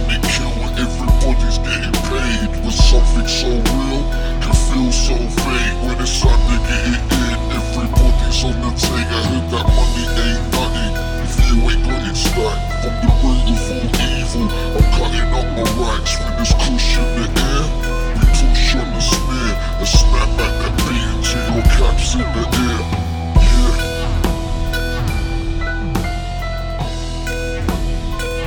money kill when everybody's getting paid. When something so real can feel so vague. When it's time to get it in, everybody's on the take. I heard that money ain't nothing if you ain't got it stacked. From the